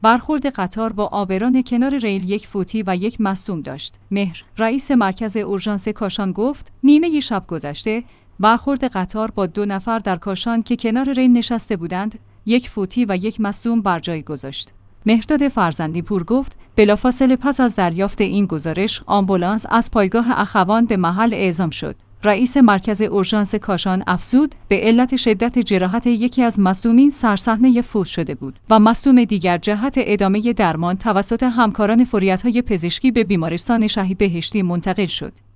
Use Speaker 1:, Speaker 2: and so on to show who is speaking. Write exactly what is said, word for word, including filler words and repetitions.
Speaker 1: برخورد قطار با عابران کنار ریل یک فوتی و یک مصدوم داشت. مهر، رئیس مرکز اورژانس کاشان گفت نیمه شب گذشته برخورد قطار با دو نفر در کاشان که کنار ریل نشسته بودند، یک فوتی و یک مصدوم بر جای گذاشت. مهرداد فرزندی پور گفت بلافاصله پس از دریافت این گزارش آمبولانس از پایگاه اخوان به محل اعزام شد. رئیس مرکز اورژانس کاشان افزود به علت شدت جراحت یکی از مصدومین سرصحنه فوت شده بود و مصدوم دیگر جهت ادامه درمان توسط همکاران فوریت‌های پزشکی به بیمارستان شهید بهشتی منتقل شد.